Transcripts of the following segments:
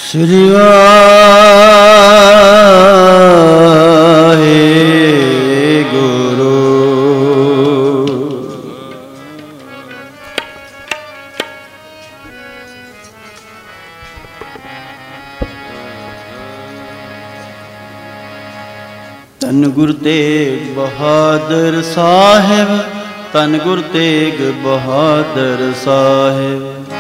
श्री वाहेगुरु। धन गुरु तेग बहादुर साहिब, धन गुरु तेग बहादुर साहिब।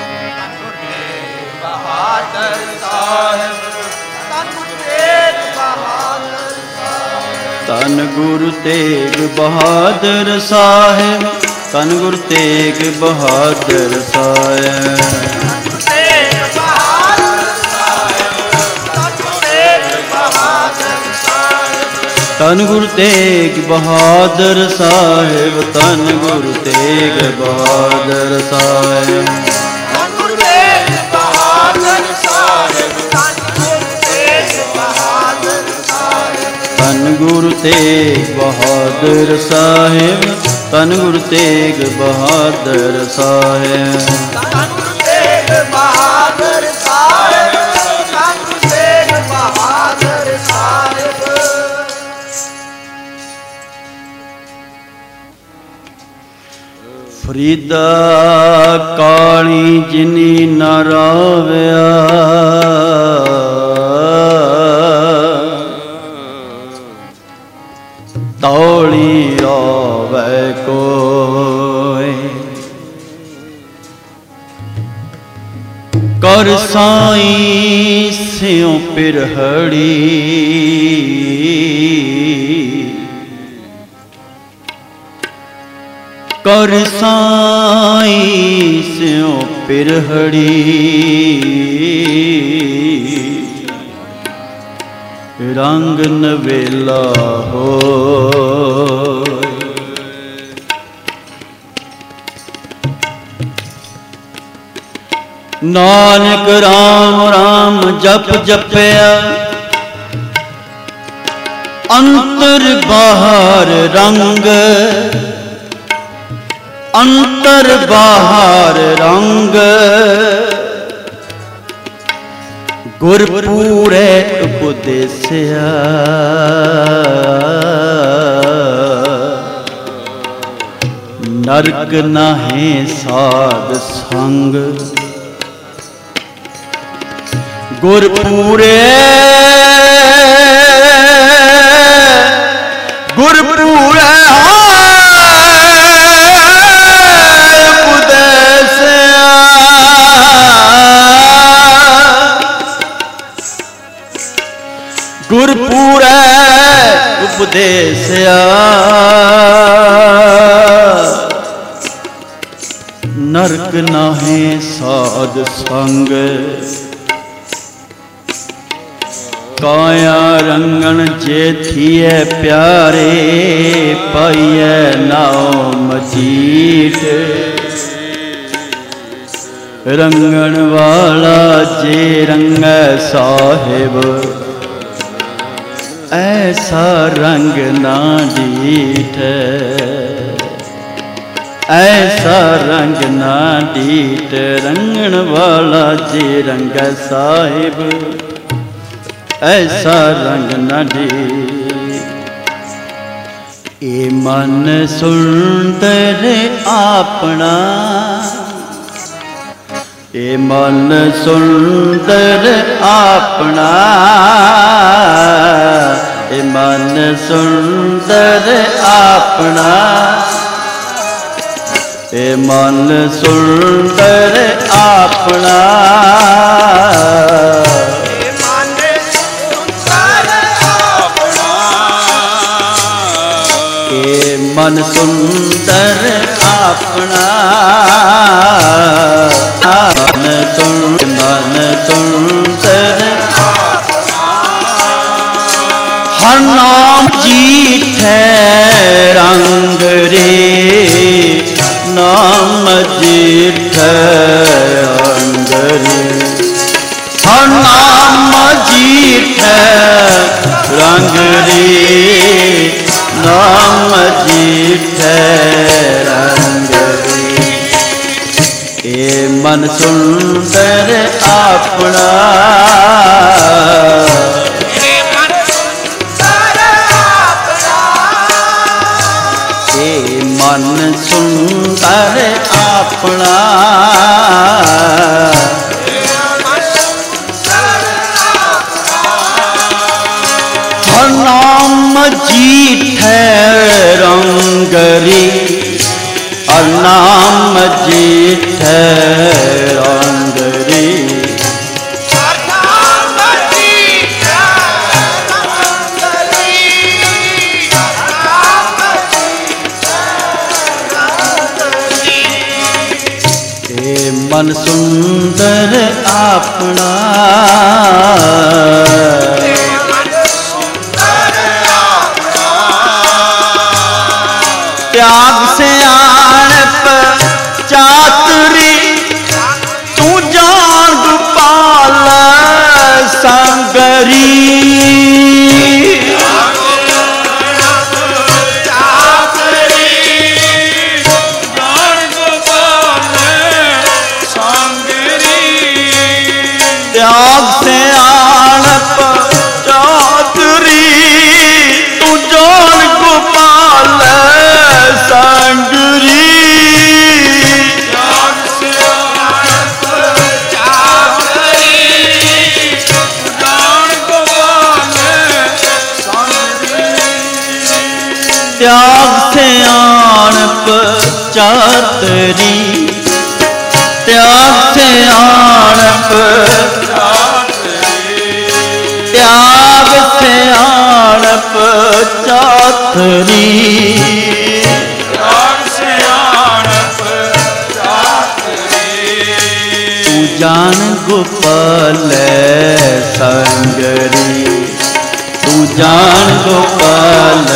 धन गुरु तेग बहादुर साहिब, धन गुरु तेग बहादुर साहिब। धन गुरु तेग बहादुर साहिब, धन गुरु तेग बहादुर साहिब। धन गुरु तेग बहादुर साहिब, धन गुरु तेग बहादुर साहिब। फरीदा काली जिनी न रावया, तौली रोवे कोई। कर साईं स्यों पिरहड़ी, कर साईं स्यों पिरहड़ी। रंग नवेला हो नानक राम राम जप जपया, अंतर बाहर रंग, अंतर बाहर रंग। गुरपूरे उपदेसिया, नरक नाहे साध संग। गुरपूरे गुरपूरे गुरपूरे उपदेसिया, नरक नाहे साध संग। काया रंगन जेठिए प्यारे, पाइए नाव मजीठ। रंगन वाला जे रंग साहिब, ऐसा रंग ना डीठ। ऐसा रंग ना डीठ, रंगन वाला जे रंग साहिब, ऐसा रंग ना डीठ। ए मन सुंदर आपना, ए मन सुंदर आपना। ए मन सुंदर आपना, ए मन सुंदर आपना। ए मन सुंदर आपना, मन सुंदर। हर नाम जीठे रंग रे, नाम जीठे रंग रे। हर नाम जीठे रंग रे, नाम जीठे रंग रे। ए मन सुंदर आपना, मन सुंदर अपना हर नाम जीठे रंगरी हर नाम जीठे रंगरी मन सुंदर अपना त्याग से आणप चातुरी तू जान गोपाल संगरी त्याग से आणप चातुरी तू जान गोपाल संगरी त्याग से आणप चातुरी तू जान गोपाल संगरी त्याग से आणप चातुरी त्याग से आणप त्याग से आणप चातुरी त्याग से आणप चातुरी तू जान गोपाल संगरी तू जान गोपाल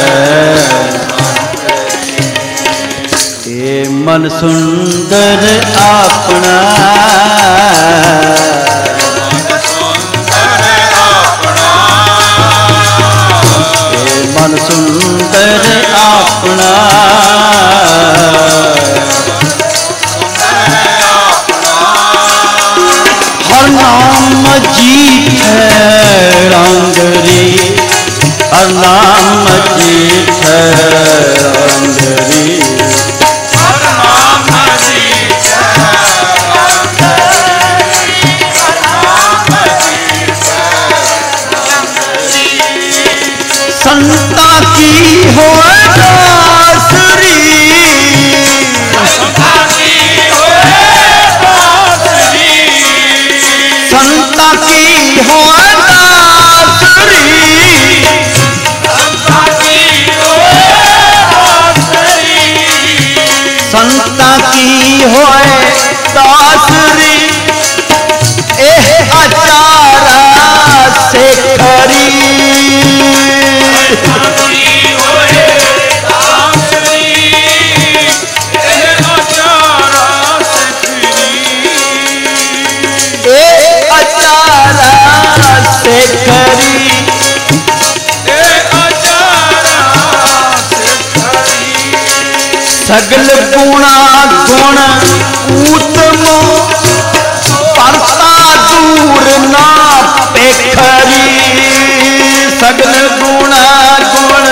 ये मन सुंदर अपना मन सुंदर अपना हर नाम जीत है रंगरी हर नाम जीत है रंगरी हर नाम जीत है संता की हो दासरी संता की हो दासरी संता की हो दासरी संता की हो दासरी संता की हो दासरी एह आचारा से खरी सगल गुणा गुण उत्तम परता दूर ना पेखरी सगल गुणा गुण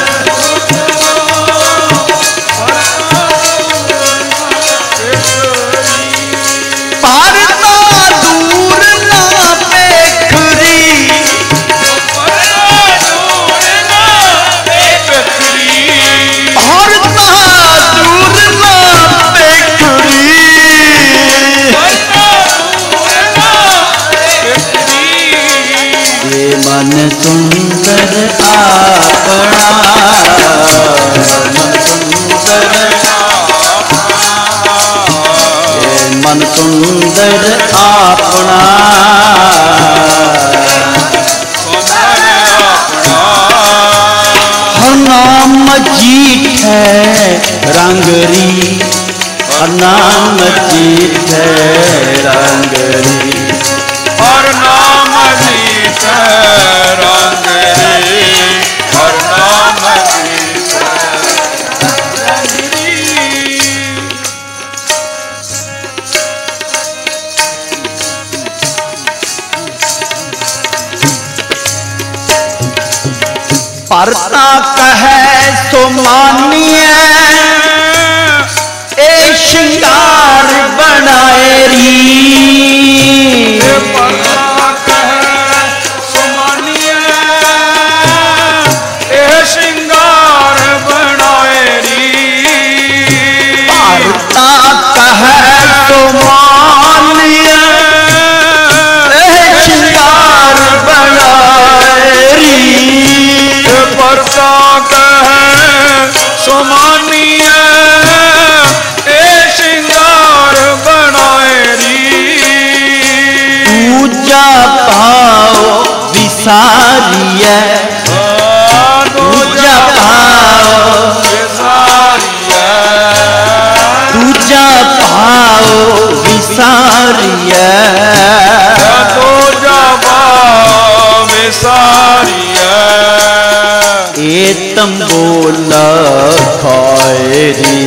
परता दूर ना पेखरी मन सुंदर अपना मन सुंदर अपना हर नाम जीत है रंगरी हर नाम जीत है रंगरी हर नाम जीत है रंगरी हर नाम जीत है रंगरी परता कहे सो मानिए श्रृंगार बनाए री श्रृंगार बनाए री भारता कह तो मानिए श्रृंगार बनाए री परता कह सोमानिए श्रृंगार बनाए री पूजा पाओ विसारिए दूजा पाओ दूजा पाओ विसारिए दूजा पाओ विसारिए एतम बोला खैरी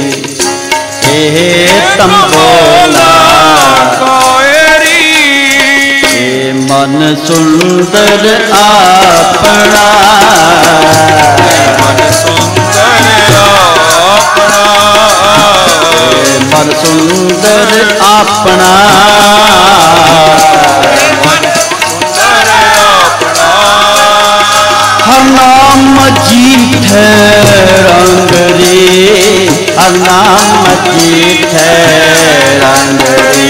एतम बोला खैरी मन सुंदर अपना मन सुंदर अपना मन सुंदर अपना मन सुंदर अपना हर नाम जीत है रंग रे हर नाम जीत है रंग रे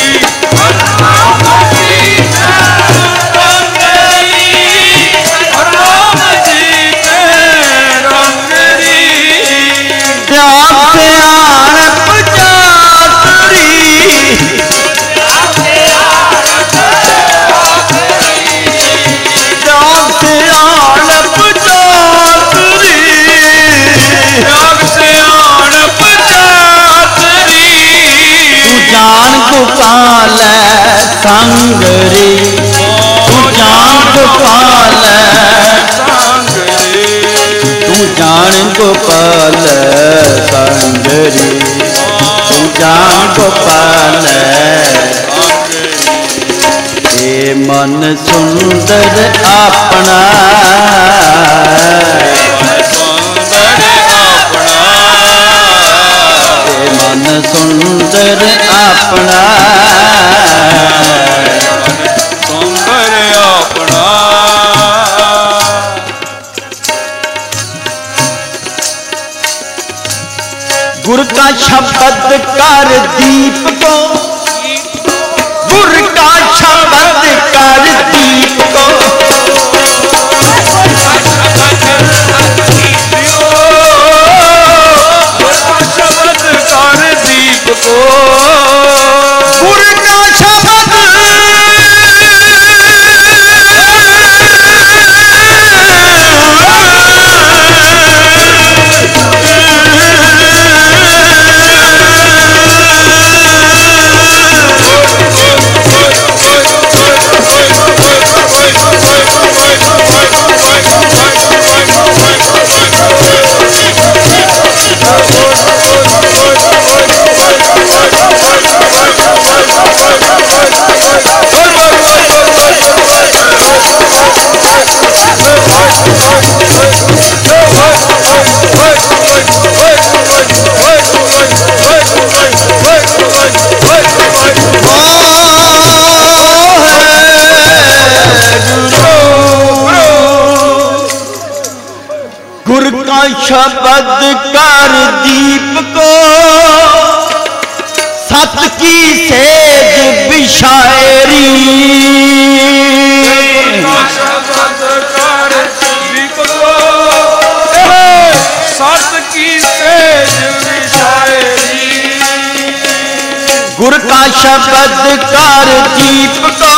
गोपाल संगरी तू जान गोपाल तू जान गोपाल संगरी तू जान गोपाल ए मन सुंदर अपना मन सुंदर अपना सुंदर अपना गुरु का शब्द कर दीप को गुरु का शब्द कर दीप को गुरु का शब्द गुरु का शब्द कर दीप को सत की सेज बिशायरी शब्द कर दीप को सत की सेज बिशायरी गुरु का शब्द कर दीप को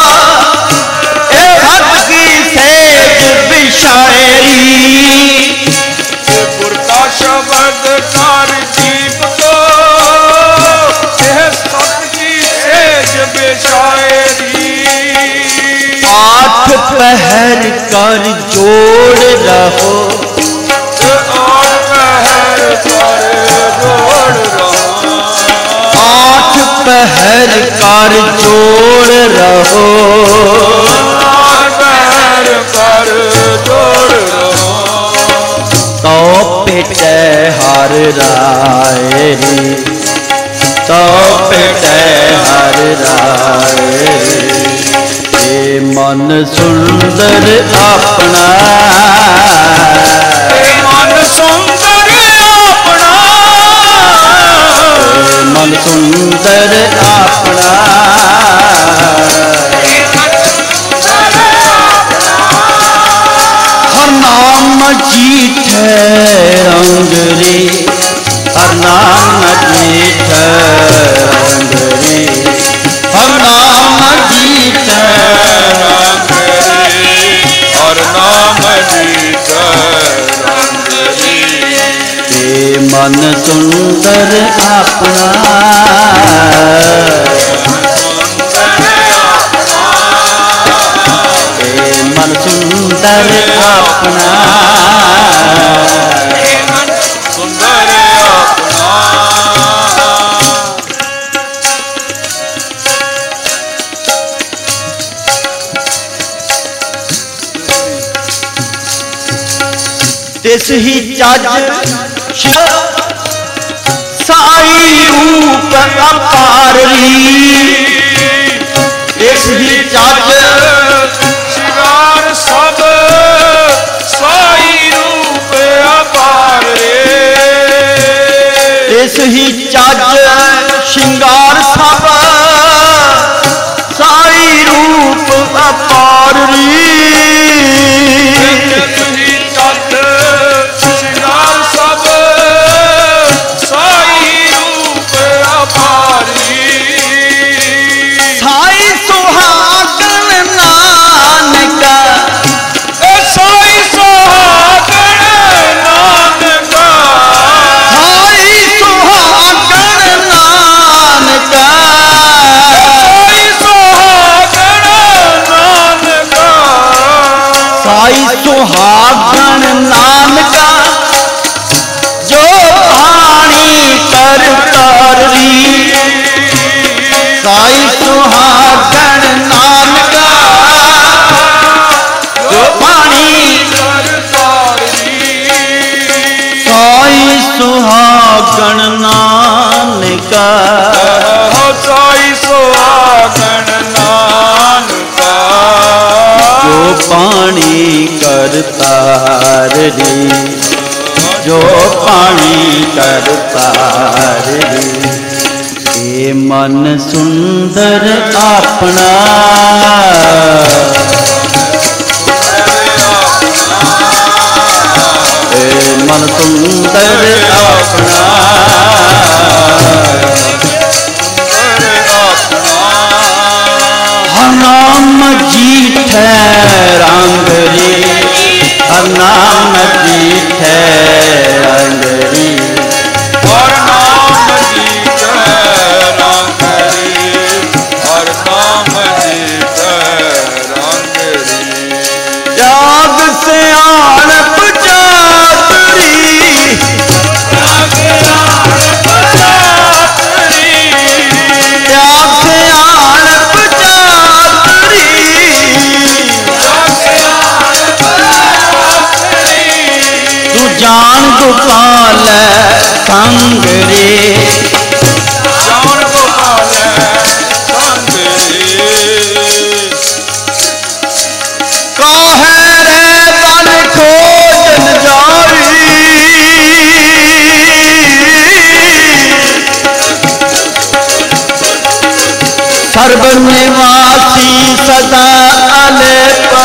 सत की सेज बिशायरी गुरु का शब्द कर दीप को सत की सेज बिशायरी आठ पहर कर जोड़ रहो आठ पहर कर जोड़ रहो आठ पहर कर जोड़ रहो आठ पहर कर जोड़ रहो तो पेट हर रायरी तो पिटै हर राय। ये मन सुंदर अपना, मन सुंदर अपना, मन सुंदर अपना। हर नाम जीठे रंग रे, हर नाम जीठे रंग रे, हर नाम जीठे रंग रे, हर नाम जीठे रंग रे। ये मन सुंदर अपना, ये मन सुंदर अपना, सुंदर अपना। तिस ही चज साई रूप अपारी, तिस ही चज शिंगार सब साई रूप अपार रे। तिस ही चज शिंगार सब साई रूप अपारी। शिंगार सब साई रूप अपारी। साई सुहागन नानका, साई सुहागन नानका, साई सुहागन नानका, साई सुहागन नानका, साई सुहागन नानका, जो पानी कर तारी। साई सुहागन नानका, जो पानी साई सुहागन नानका, साई सुहागन नानका, जो पानी करता रे, जो पानी करता रे। ये मन सुंदर अपना, ये मन सुंदर अपना। हर नाम जीठे रंग रे, हर नाम जीठे रंग रे, हर नाम जीठे रंग रे, हर नाम जीठे रंग रे। त्याग से आनप जातरी, त्याग आनप जातरी, त्याग से आनप जातरी। तू जान गोपाल संग रे, जान गोपाल संग रे। काहे रे बन खोजन जाई, सर्व निवासी सदा अलेपा।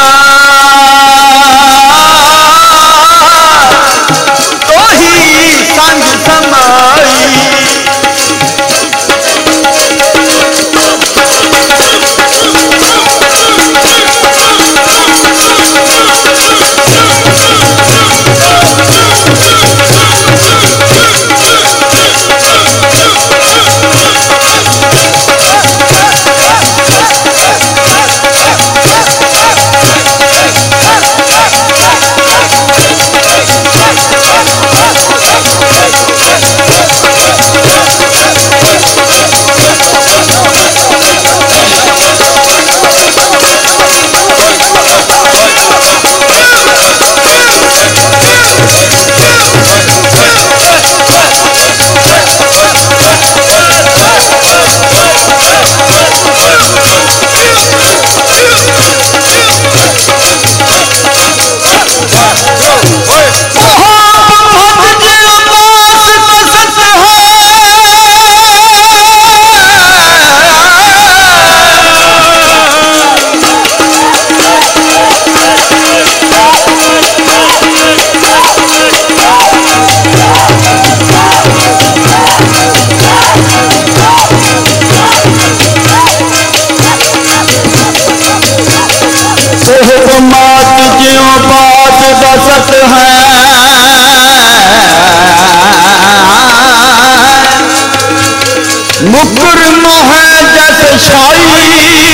तो ही संग समाई, है मुकुर मोह जस छाई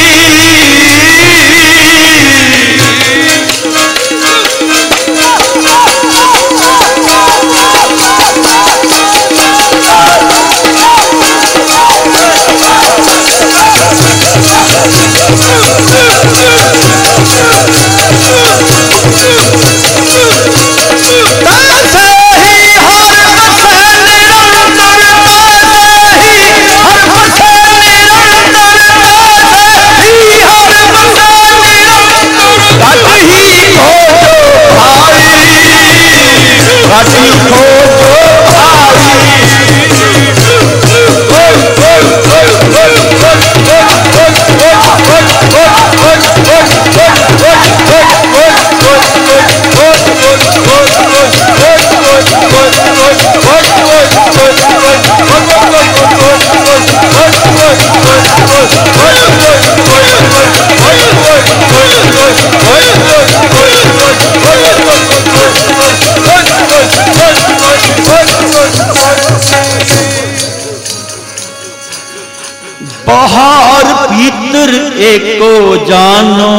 बाहर भीतर एको जानो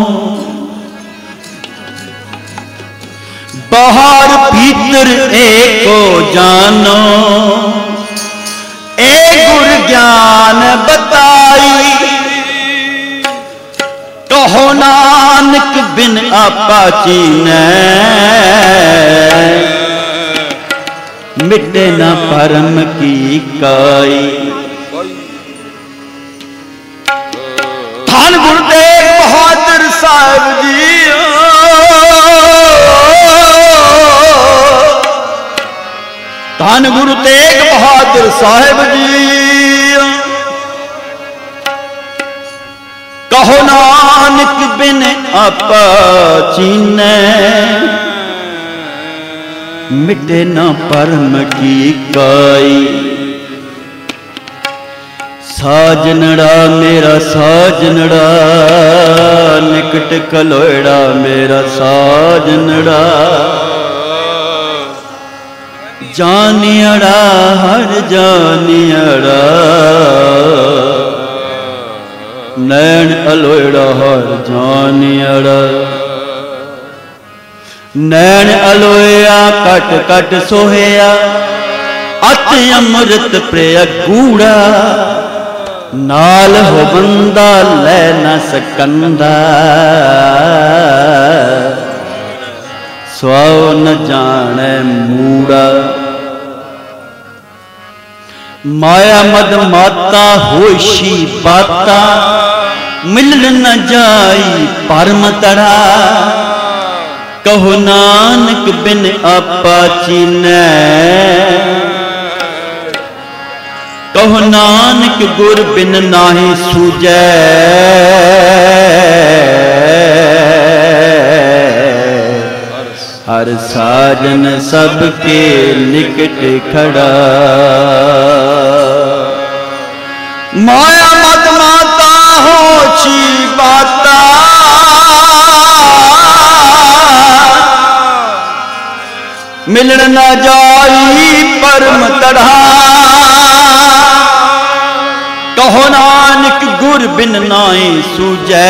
बाहर भीतर एको जानो ए गुर ज्ञान बताई कहो नानक बिन आपा चीनै मिटे न परम की काई। धन गुरु तेग बहादुर साहब जी धन गुरु तेग बहादुर साहब जी कहो नानक बिन आपा चीनै मिटे न परम की काई। साजनड़ा मेरा साजनड़ा निकट कलोड़ा मेरा साजनड़ा जानियड़ा हर जानियड़ा नैन अलोड़ा हर जानियड़ा नैन अलोया कट कट सोहया अत अमृत प्रिय गूढ़ा नाल हो बंदा ले न सकंदा स्वाओ न जाने मूड़ा। माया मद माता होशी बाता मिलन न जाई परम तड़ा कहो नानक बिन आपा चीनै कहो नानक गुर बिन नाहि सूझै हर साजन सबके निकट खड़ा। माया मत माता होशी बाता मिलन न जाई परम तड़ा कहो नानक गुर बिन नाई सूझै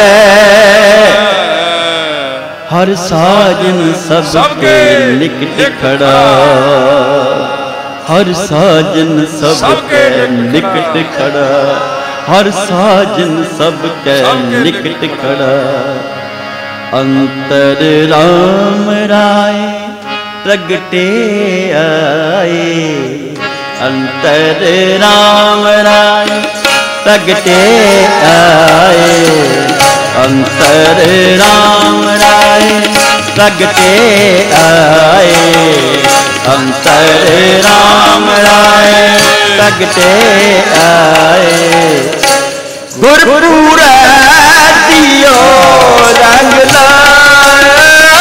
हर साजन सबके निकट खड़ा हर साजन सबके निकट खड़ा हर साजन सबके निकट खड़ा। अंतर राम राय प्रगटे आए अंतर राम राय प्रगटे आए अंतर राम राय प्रगटे आए अंतर राम राय प्रगटे आए। गुरपुर दियो रंग लाए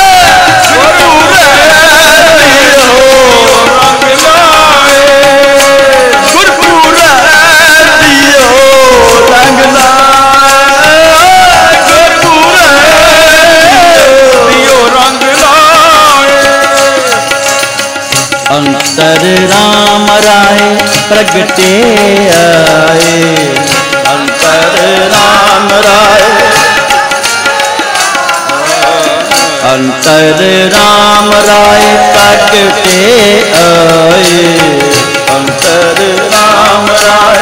गुरपुर दियो रंग लाए गुरपुर दियो रंग लाए प्रगटे आए अंतर राम राय अंतर राम राय प्रगटे आए अंतर राम राय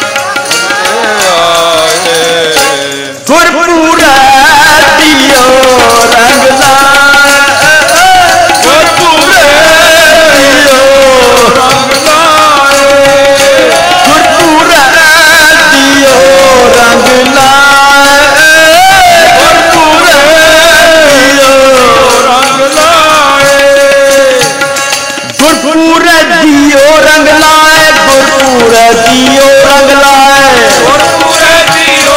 गुरपुरा दियो रंग लाए गुरपुरा दियो रंग लाए गुरपुरा दियो रंग लाए गुरपुरा दियो रंग लाए गुरपुरा दियो रंग लाए गुरपुरा दियो रंग लाए गुरपुरा दियो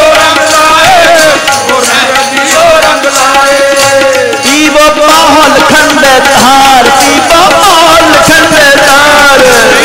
रंग लाए पीवो पाहल खंड धार पीवो पाहल खंड धार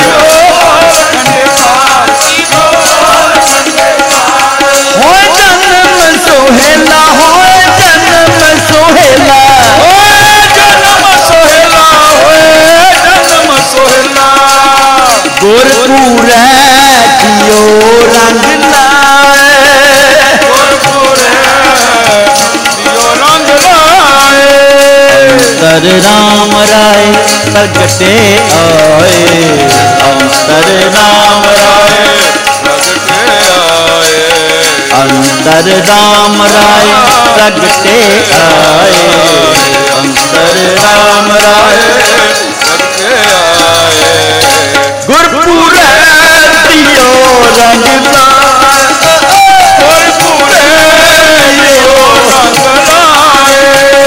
होए जन्म सोहेला होए जन्म सोहेला होए जन्म सोहेला होए जन्म सोहेला गुरपुरा दियो रंग लाए गुरपुरा दियो रंग लाए अंतर राम राय प्रगटे आए अंतर राम राय प्रगटे आए अंतर राम राय प्रगटे आए अंतर राम राय प्रगटे आए गुरपुरा दियो रंग लाए गुरपुरा दियो रंग लाए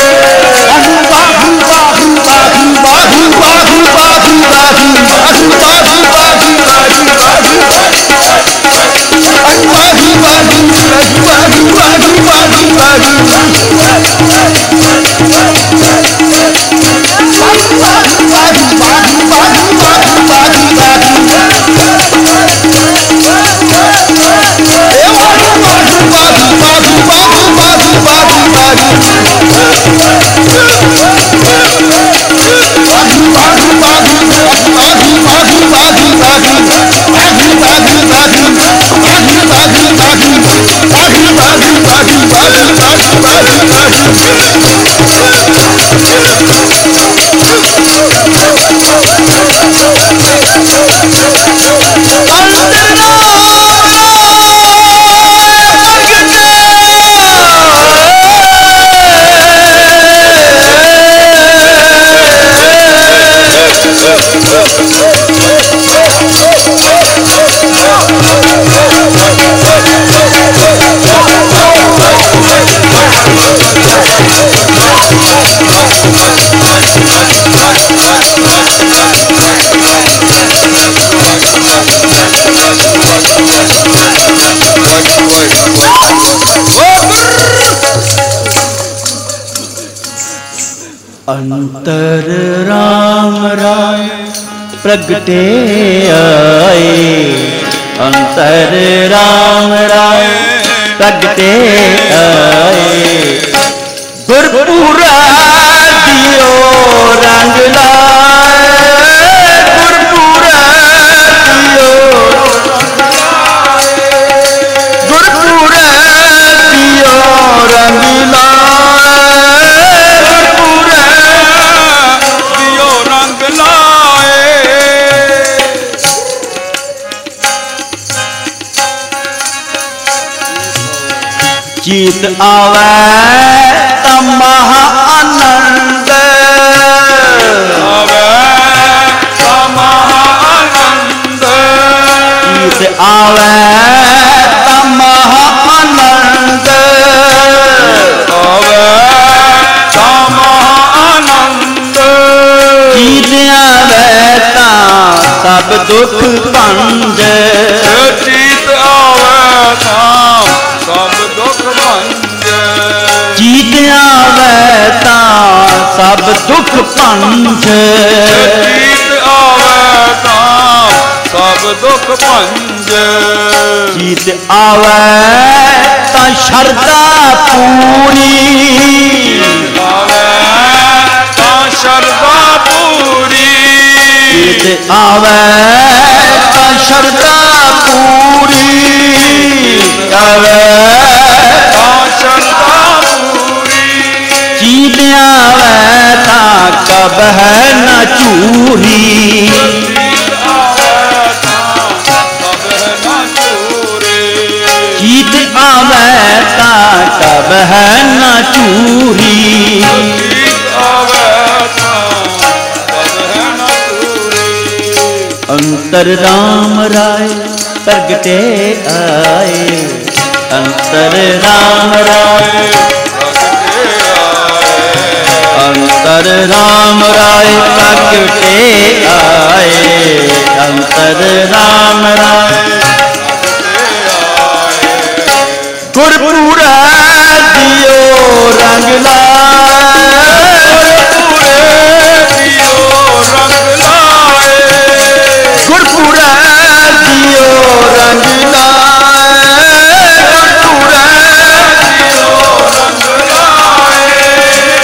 अंतर राम राय प्रगटे आए अंतर राम राय प्रगटे आए गुरपुरा दियो रंग लाए गुरपुरा दियो गुरपुरा दियो रंग लाए गुरपुरा दियो रंग लाए जीत आवे महा आनंद आवे महा आनंद जीत आवे महा आनंद आवे महा आनंद जीत आवे सब दुख भंज जीत आवे सब दुख भंज जीत आवे सब दुख भंज जीत आवे सब दुख भंज जीत आवे शरदा पूरी आवे शरदा पूरी जीत आवे शरदा है न चूरी। अंतर राम राय प्रगटे आए, अंतर राम राय, अंतर राम राय प्रगटे आए, अंतर राम राय गुरपुरा दियो रंग लाए, गुरपुरा दियो रंग लाए, गुरपुरा दियो रंग लाए।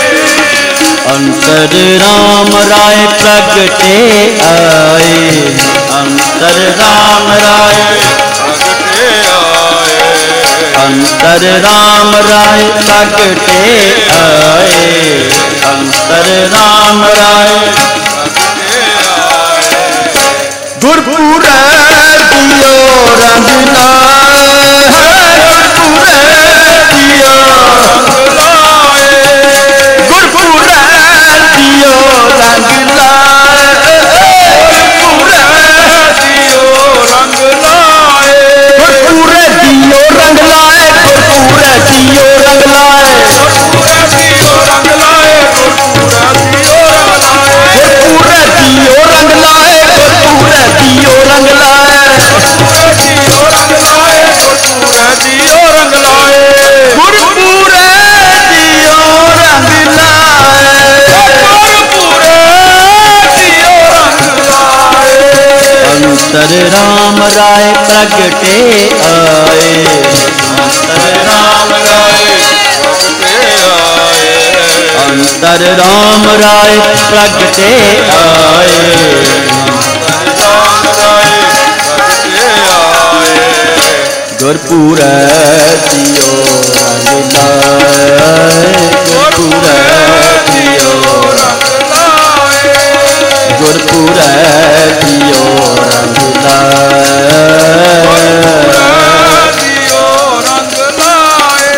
अंतर राम राय प्रगटे आए, अंतर राम राय प्रगटे आए, अंतर राम राय प्रगटे आए, अंतर राम राय प्रगटे आए। गुरपुरा दियो रंग लाए, गुरपुरा दियो रंग लाए, गुरपुरा दियो रंग लाए, गुरपुरा दियो रंग लाए, गुरपुरा दियो रंग लाए, गुरपुरा दियो रंग लाए, गुरपुरा दियो रंग लाए, गुरपुरा दियो रंग लाए, गुरपुरा दियो रंग लाए, गुरपुरा दियो रंग लाए, गुरपुरा दियो रंग लाए, गुरपुरा दियो रंग लाए, गुरपुरा दियो रंग लाए, गुरपुरा दियो रंग लाए। अंतर राम राय प्रगटे आए, अंतर राम राय प्रगटे आए, अंतर राम राय प्रगटे आए, अंतर राम राय प्रगटे आए। गुरपुरा दियो रंग लाए, गुरपुरा दियो रंग लाए, गुरपुरा दियो रंग लाए, गुरपुरा दियो रंग लाए।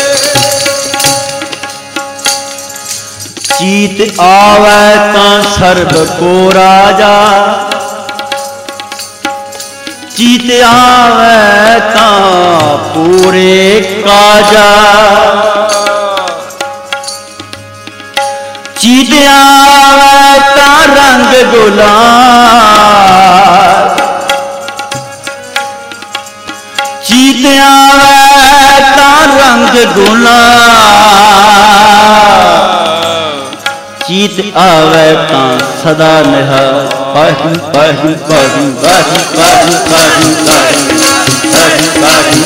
चीत आवे तां सर्ब को राजा, चीत आवे तां पूरे काजा, चीत आवे तां रंग गुलाल, चीत आवे तां रंग गुलाल, चीत आवे तां सदा निहाल। बाहु बाहु बाहु बाहु बाहु बाहु बाहु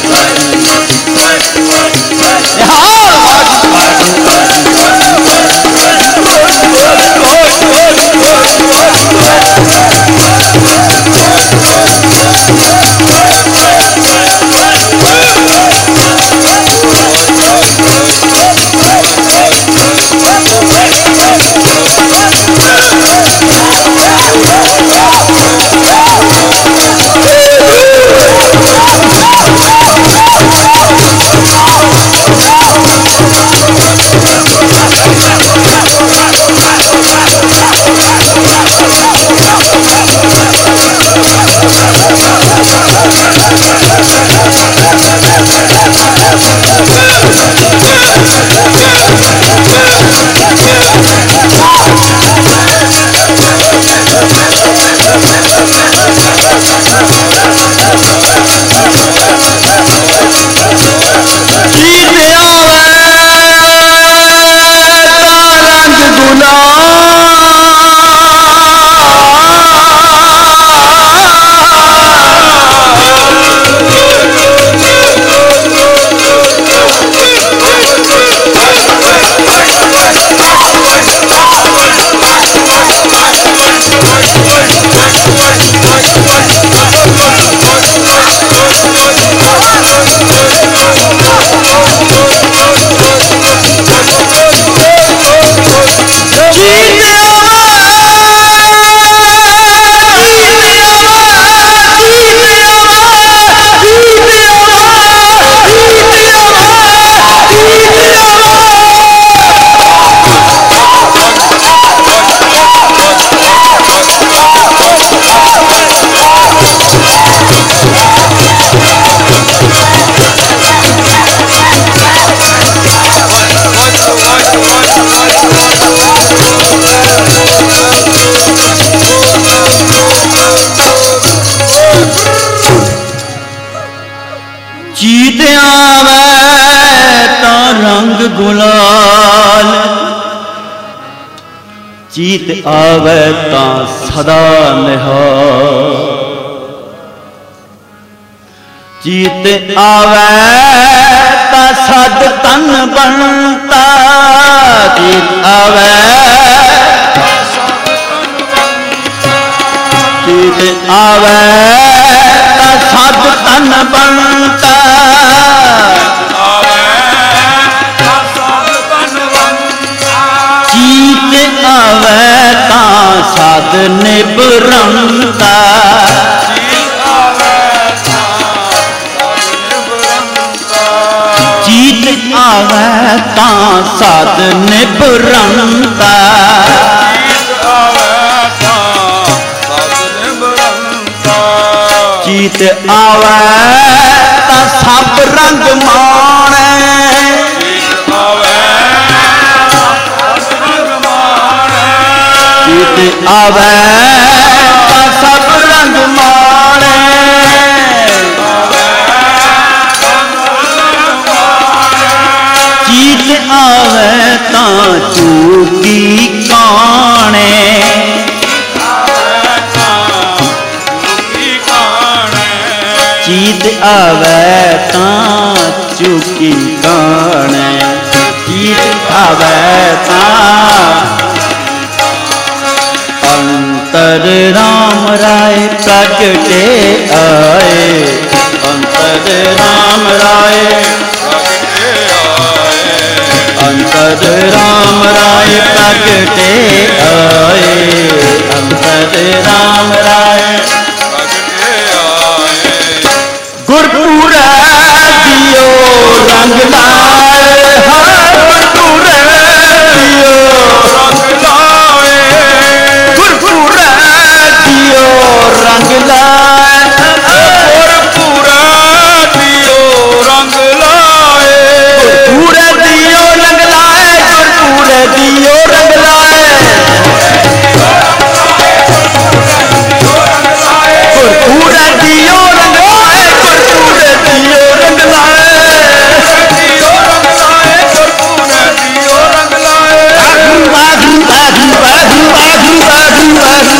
आवे तां सदा निहाल, चीत आवे तां सद तन बनता, चीत आवे चीत आवे तां सद तन बनता, चीत आवे तां सद निबरंता, चीत आवे तां सद निबरंता, चीत आवे तां सब रंग माणे, चीत आवे तां सब रंग माणे, चीत आवे तां चूकी काणे, चीत आवे तां चूकी काणे, चीत आवे तां अंतर राम राय प्रगटे आए, अंतर राम राय अंतर राम राय प्रगटे आए, अंतर राम राय गुरपुरा दियो रंग लाए, गुरपुरा दियो रंग लाए, गुरपुरा दियो रंग लाए, गुरपुरा दियो रंग लाए, गुरपुरा दियो रंग लाए, गुरपुरा दियो रंग लाए, गुरपुरा दियो रंग लाए, गुरपुरा दियो रंग लाए, गुरपुरा दियो रंग लाए, बाधू बाधू बाधू बाधू बाधू बाधू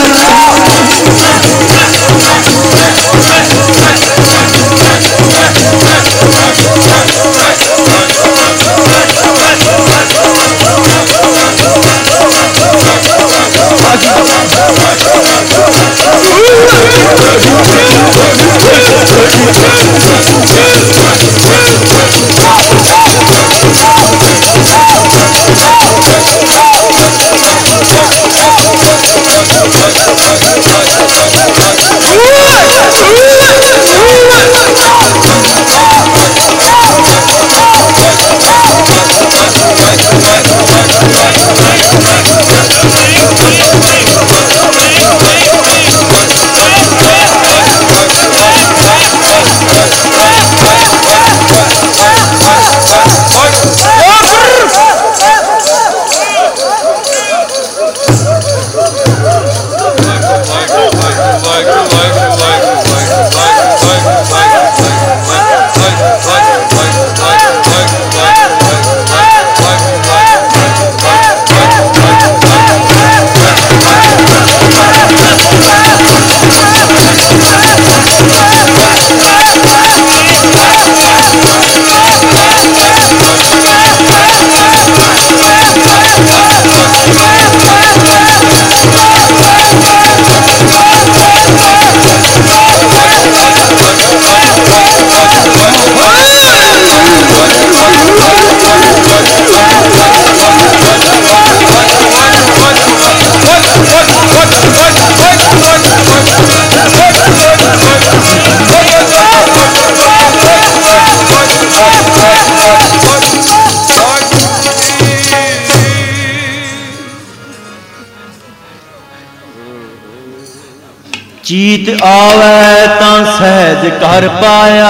चीत आवे तां सहज कर पाया,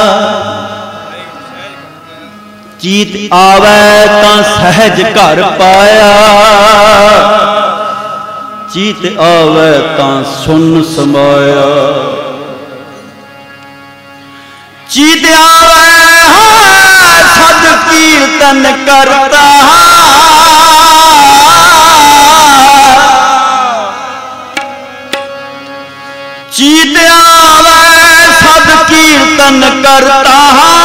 चीत आवे तां सहज कर पाया, चीत आवे तां सुन समाया, चीत आवे सद कीर्तन करता, आवे सद कीर्तन करता,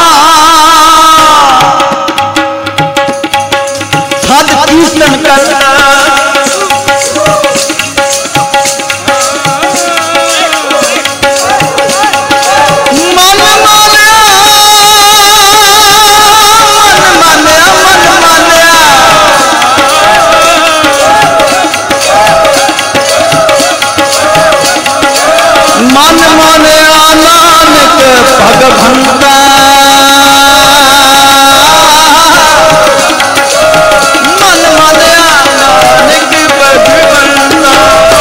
सद कीर्तन करता। मन माने नानक भगवंता, मन माने नानक भगवंता।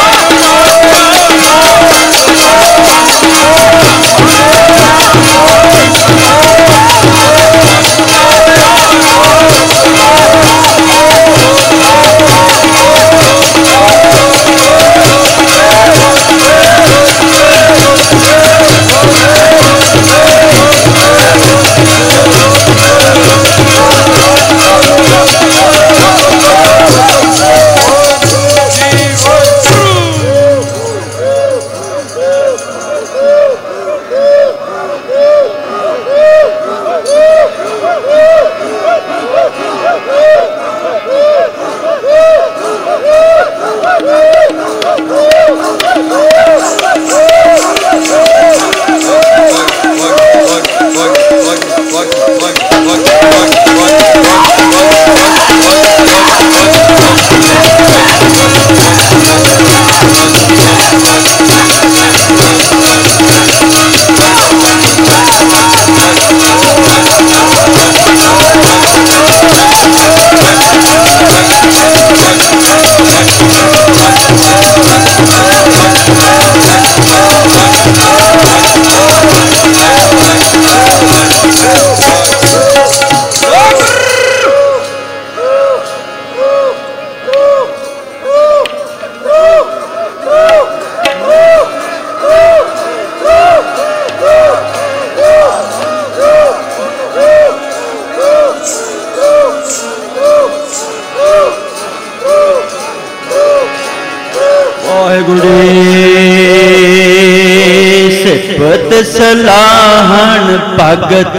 सिफत सलाहन भगत,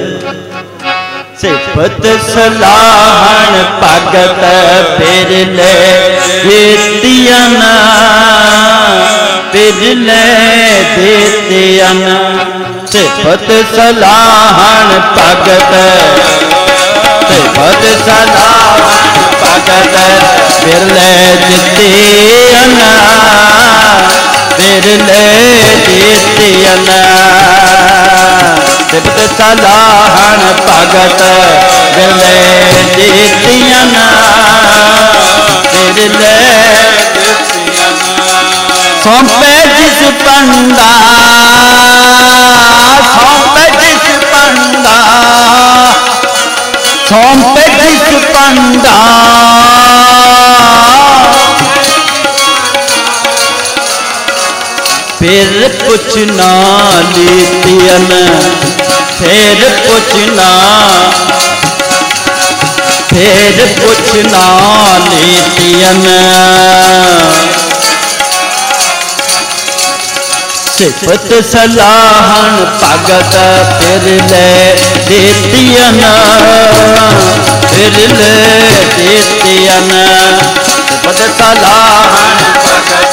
सिफत सलाहन भगत फिर ले देतियन, फिर ले देतियन। सिफत सलाहन भगत, सिफत सलाहन भगत फिर ले देतियन, फिर ले देतियन। सिफत सलाहन भगत फिर ले देतियन, फिर ले देतियन। सौंपे जिस पंडा, सौंपे जिस पंडा, सौंपे जिस पंडा, फिर पूछना लीतियन, फिर पूछना, फिर पूछना लीतियन। सिफत सलाहन भगत फिर ले देतियन, फिर ले देतियन। सिफत सलाहन भगत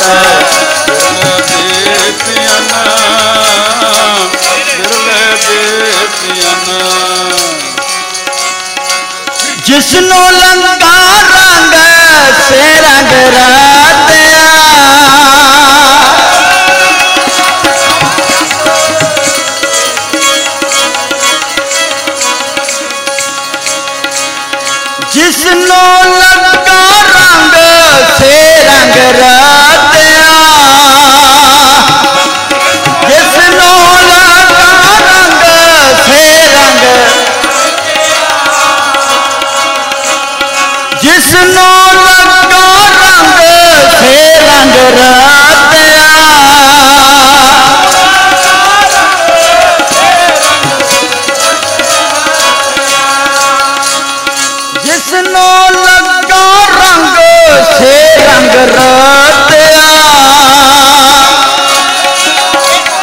जिसनो लंका रंग से रंग रातिया, जिसनो लंका रंग से रंग रातिया, जिसनो लंका रंग से रंग, जिसनो लंका रंग से रंग रातिया, जिसनो लंका रंग से रंग रातिया।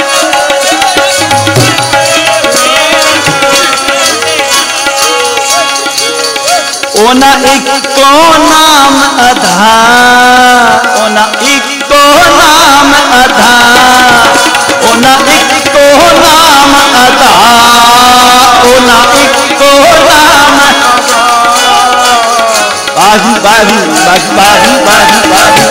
बाहु बाहु बाहु बाहु बाहु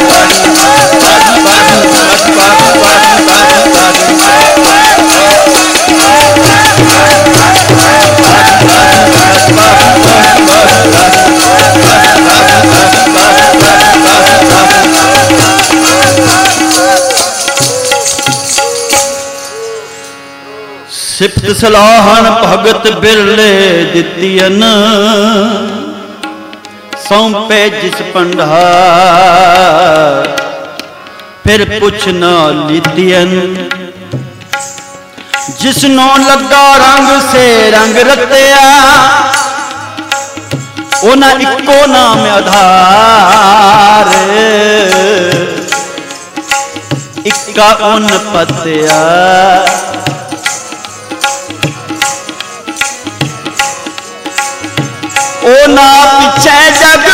सिफत सलाहन भगत बिरले दितियन सौंपे जिस पंडार फिर पुछ न लीतियन जिसनो लगा रंग से रंग रतिया ओना इको नाम आधार इक्का उन पतिया ओ ना पीछे जग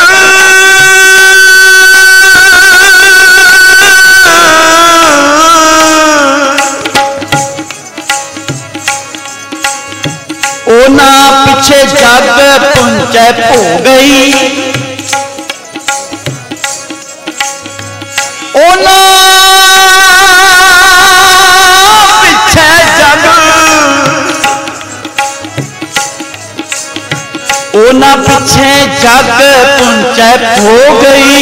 ओ ना पीछे जग पुंचे हो गई ओ ना पीछे जग ओना पीछे जग पुंचे हो गई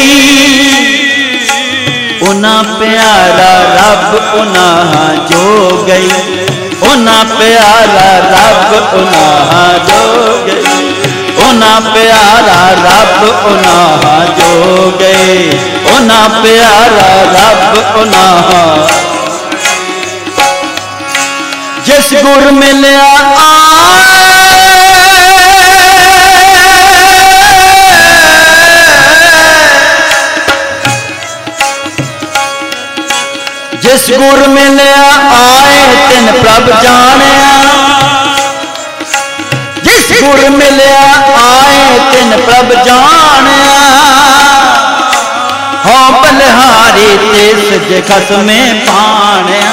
ओना प्यारा रब ओना जो गई ओना प्यारा रब ओना जो गई ओना प्यारा रब ओना जो गई ओना प्यारा रब ओना जिस गुर मिलया जिस गुर मिलया आए तिन प्रभ जानिया जिस गुर मिलया आए तिन प्रभ जानिया हो बलिहारी तिस जे खसमे पानिया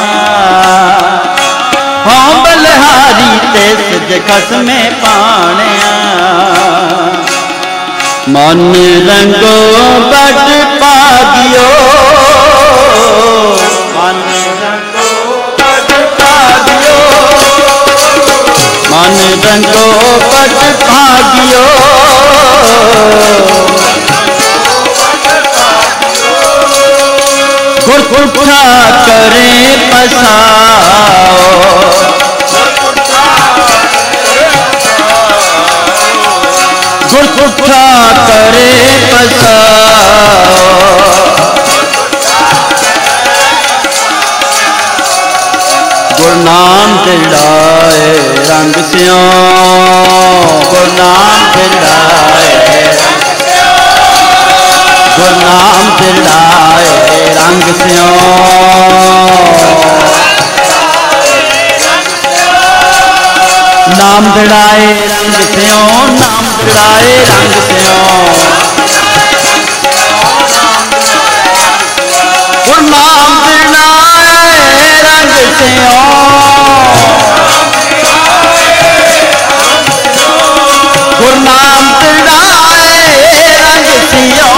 हो बलिहारी तिस जे खसमे पानिया मन रंगो बड़ पागियो मन रंगो बड़ पागियो मन रंगो बड़ भागियो गुरपुठा करे पसाओ गुरपुठा करे पसाओ गुरनाम दिलाए रंग स्यों गुरनाम दिलाए गुरनाम दिलाए रंग स्यों नाम दिलाए रंग स्यों नाम दिलाए रंग स्यों गुरनाम दिलाए रंग स्यों गुरनाम दिलाए रंग स्यों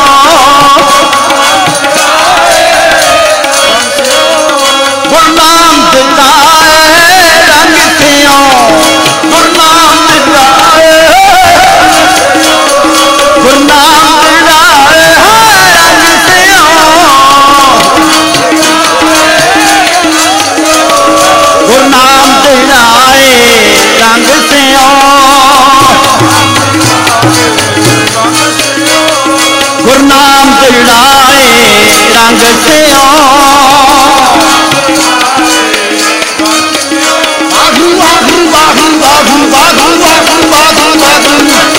गुरनाम दिलाए रंग स्यों गुरनाम दिलाए गुरनाम दिलाए रंग स्यों गुरनाम दिलाए रंग स्यों गुरनाम दिलाए रंग स्यों बाघू बाघू बाघू बाघू बाघू बाघू बाघू बाघू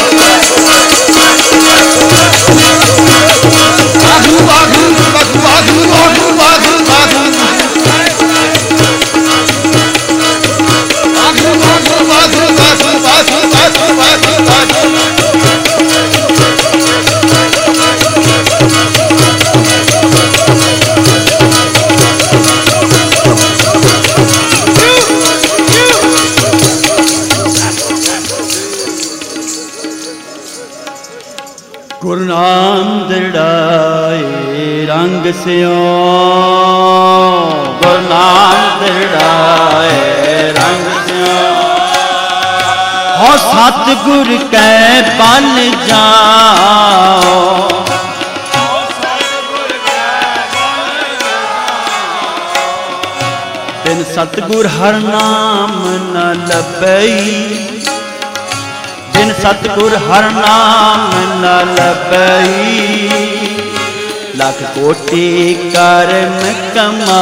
बाघू बाघू बाघू बाघू रंग स्यो गुरु नाम दृढ़ाए रंग स्यो हो सतगुर कै बल जाओ बिन सतगुर हर नाम न लभई बिन सतगुर हर नाम न लभई लख कोटि कर्म कमा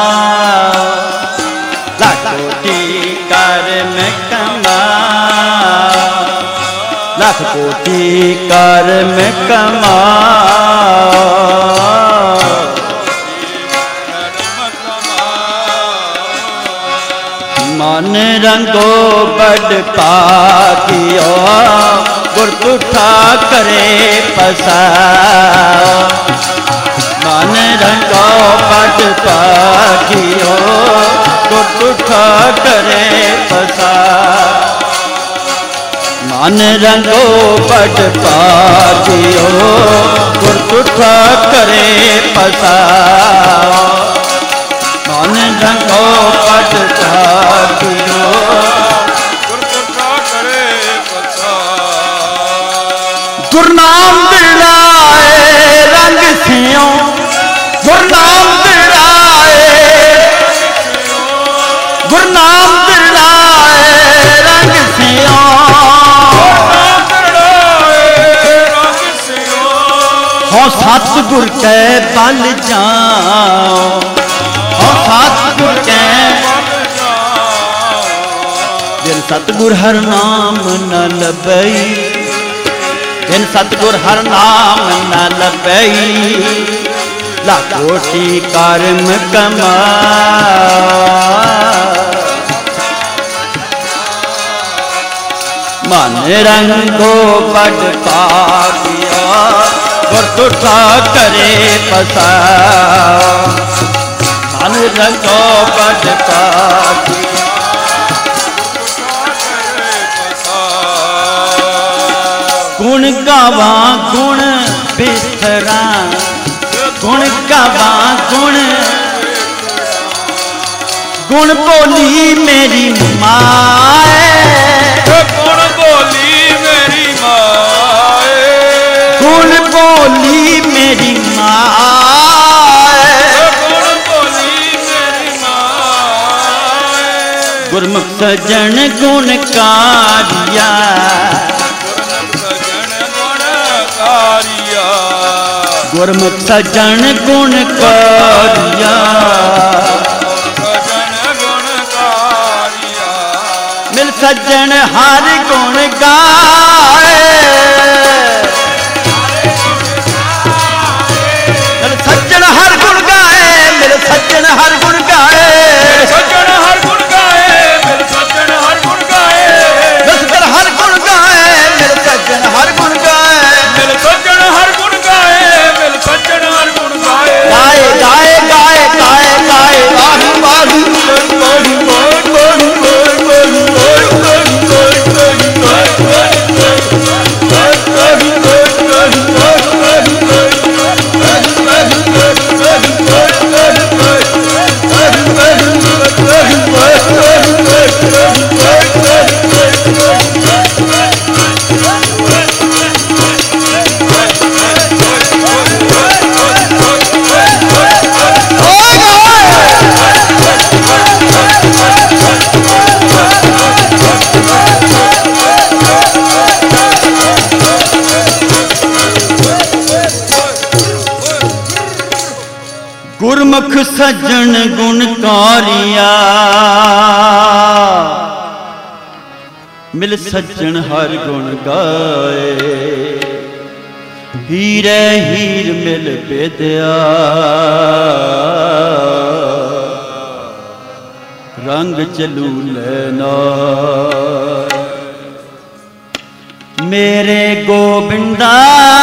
लख कोटि कर्म कमा लख कोटि कर्म कमा मन रंगो बड़ पाकियो गुर तुठा करे पसा मन रंगो बड़ पाकियो गुर तुठा करे पसा मन रंगो बड़ पाकियो गुर तुठा करे पसा मन रंगो पट साकियो गुरनाम दिलाए रंग सियो गुरनाम दिलाए गुरनाम दिलाए रंग सियो हो सतगुर कै बल जाओ सतगुर कै जिन सतगुर हर नाम न लभई जिन सतगुर हर नाम न लभई लख कोटि कर्म कमा मन रंगो बड़ पाकिया गुर तुठा करे पसा मन रंगो बड़ पाकिया गुण गावा गुण बिसरा गुण गावा गुण गुण बोली मेरी माए गुण बोली मेरी माए गुण बोली मेरी माए गुण बोली मेरी माए गुरमुख सजन गुण कारिया गुरमुख सजन गुण कारिया मिल सजन हर गुण गाए मिल सजन हर गुण गाए मिल सजन हर गुण गाए सज्जन हर गुण गाए मिल सज्जन हर गुण गाए मिल सजन हर गुण गाए मिल सजन हर गुण गाए मिल सज्जन हर गुण गाए मिल सज्जन हर गुण गाए गाए गाए गाए गाए गाए वाहि वाहि वाहि गुरमुख सज्जन गुणकारिया मिल सज्जन हर गुण गाए हीरे हीर मिल बेदया रंग चलू लेना मेरे गोबिंदा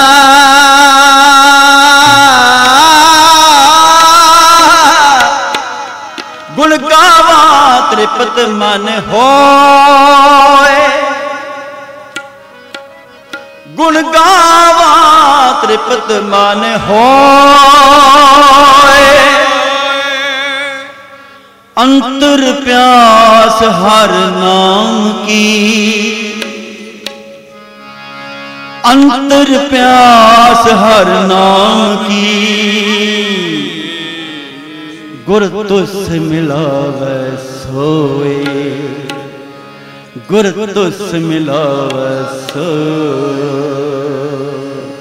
गुण गावा तृप्त मन होए गुण गावा तृप्त तृप्त मन होए, अंतर प्यास हर नाम की, अंतर प्यास हर नाम की, गुर तुस मिलावे सोए, गुर तुस मिलावे सोए।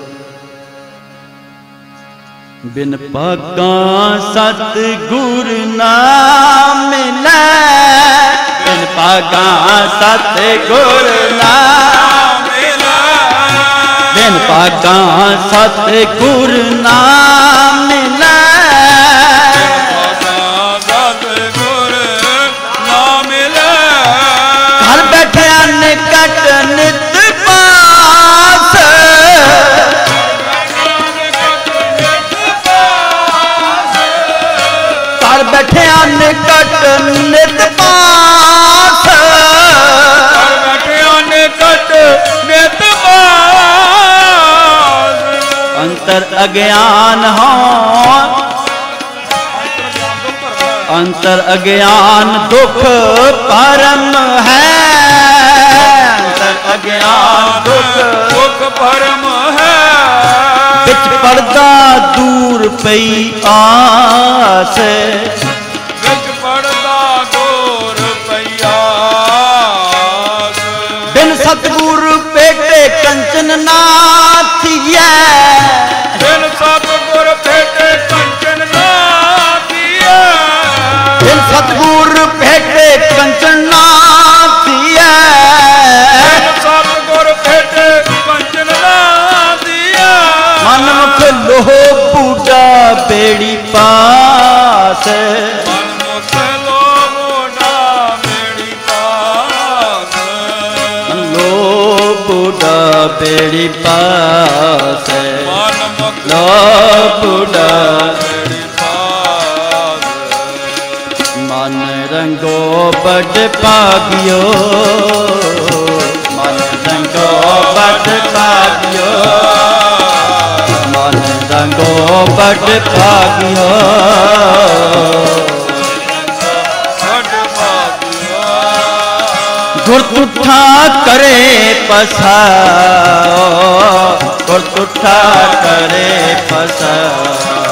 बिन पागा सतगुर ना मिलै, बिन पागा सतगुर ना मिलै, बिन पागा सतगुर ना मिलै, सतगुर ना मिलै। घर बैठे निकट नित पास, घर बैठे निकट नित पास, घर बैठे निकट नित पास। अंतर अज्ञान हो, अंतर अज्ञान दुख परम है, अंतर अज्ञान दुख परम है। बिच पर्दा दूर पई आस, बिच पर्दा दूर पई आस। बिन सतगुर पेटे कंचन ना थियै, बिन सतगुर पेटे कंचन ना थियै, बिन सतगुर पेटे कंचन ना थियै, बिन सतगुर पेटे कंचन ना थियै। मनमुख लोह बूढ़ा बेड़ी पास, मनमुख लोह बूढ़ा बेड़ी पास, लोह बूढ़ा बेड़ी पास, मनमुख लोह बूढ़ा बेड़ी पास। मन रंगो बड़ पागियो, मन रंगो बड़ पागियो, मन रंगो बड़ पागियो, गुर तुठा करे पसाओ, गुर तुठा करे पसाओ,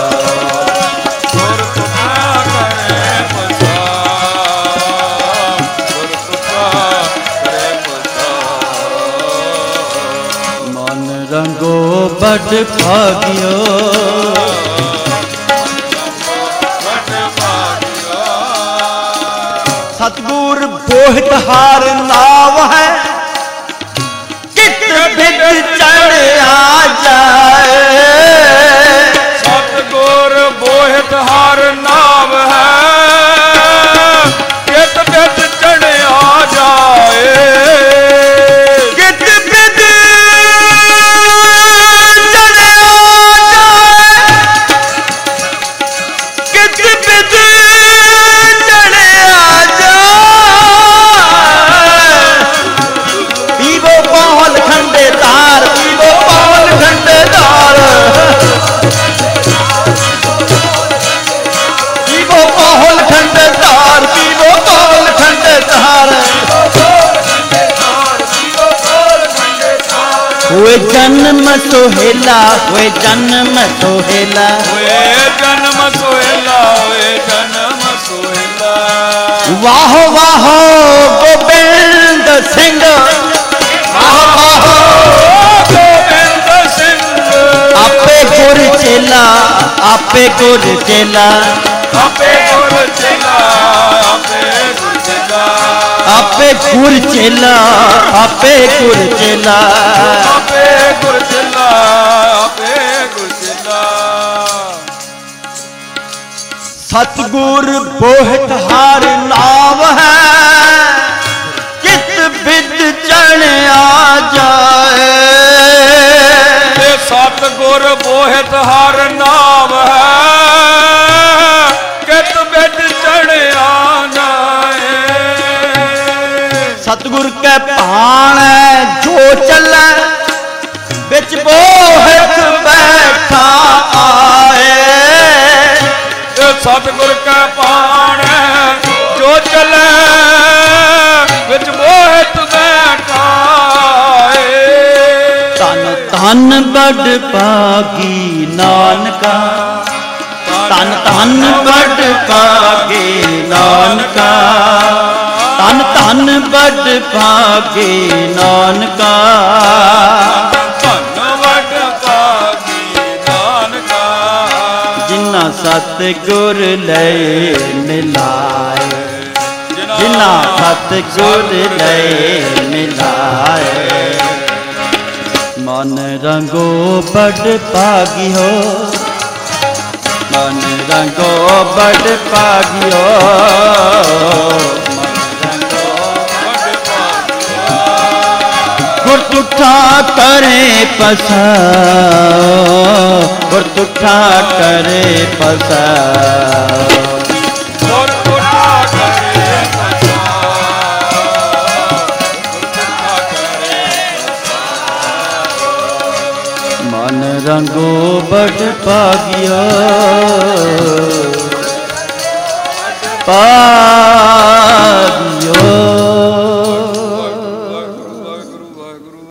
मन रंगो बड़ भागियो, सतगुर बोहित हार नाव है, कित बिद चढ़ आ जाए, सतगुर बोहित हार नाव है, कित बिद चढ़ आ जाए, कित बिद चढ़ आ जाए, कित बिद चढ़ आ जाए। पीवो पौल खंडे तार, पीवो पौल खंडे तार, पीवो पौल खंडे तार, पीवो पौल खंडे तार। हुए जन्म सोहेला, हुए जन्म सोहेला, हुए जन्म सोहेला, हुए जन्म सोहेला। वाहो वाहो गोबिंद सिंह, वाहो वाहो गोविंद सिंह। आपे गुर चेला, आपे गुर चेला, आपे गुर चेला, आपे गुर चेला, आपे गुर चेला, आपे गुर चेला, आपे गुर चेला, आपे गुर चेला। सतगुर बोहित हार नाव है, कित बिद चढ़ आ जाए, सतगुर बोहित हार नाव है, कित बिद चढ़ आ जाए। सतगुर के भाण जो चले, बिच बोहित बैठ सतगुर का पाण जो चले विच मोहित बैठाए। तन तन बड़ पागी नानका, तन तन बड़ पागे नानका, तन तन बड़ पागे नानका। जिन्ना सतगुर ले मिलाए, जिन्ना सतगुर ले मिलाए। मन रंगो बड़ पागी हो, मन रंगो बड़ पागी हो, गुर तुठा करे पसा, गुर तुठा करे पसा, गुर तुठा करे पसा, मन रंगो बड़ पागियो, पागियो।